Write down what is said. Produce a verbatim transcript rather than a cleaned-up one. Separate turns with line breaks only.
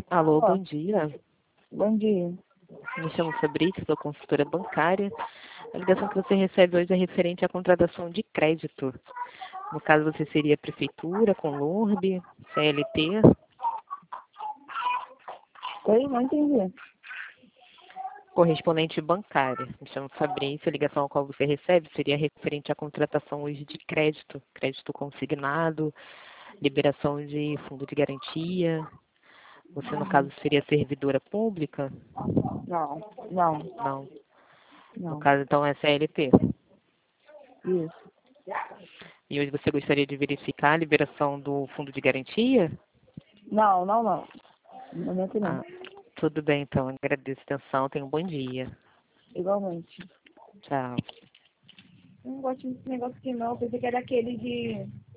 Alô,
Ó,
bom dia.
bom dia.
Me chamo Fabrício, sou consultora bancária. A ligação que você recebe hoje é referente à contratação de crédito. No caso, você seria prefeitura, Conlurb, C L T,
Oi, não entendi.
correspondente bancária. Me chamo Fabrício, a ligação a qual você recebe seria referente à contratação hoje de crédito, crédito consignado, liberação de fundo de garantia. Você, no caso, seria servidora pública?
Não, não,
Não. No
não.
caso, então, é C L T.
Isso.
E hoje você gostaria de verificar a liberação do fundo de garantia?
Não, não, não. No momento não.
Ah, tudo bem, então. Agradeço a atenção. Tenha um bom dia.
Igualmente.
Tchau.
Eu não gosto desse negócio aqui não. Eu pensei que era aquele de